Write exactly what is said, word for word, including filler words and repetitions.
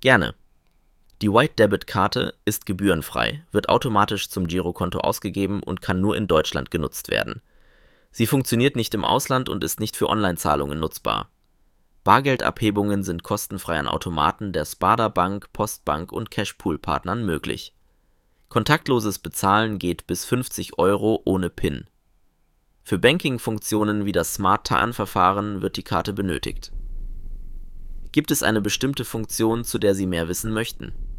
Gerne. Die White-Debit-Karte ist gebührenfrei, wird automatisch zum Girokonto ausgegeben und kann nur in Deutschland genutzt werden. Sie funktioniert nicht im Ausland und ist nicht für Online-Zahlungen nutzbar. Bargeldabhebungen sind kostenfrei an Automaten der Sparda Bank, Postbank und Cashpool-Partnern möglich. Kontaktloses Bezahlen geht bis fünfzig Euro ohne PIN. Für Banking-Funktionen wie das Smart-Tarn-Verfahren wird die Karte benötigt. Gibt es eine bestimmte Funktion, zu der Sie mehr wissen möchten?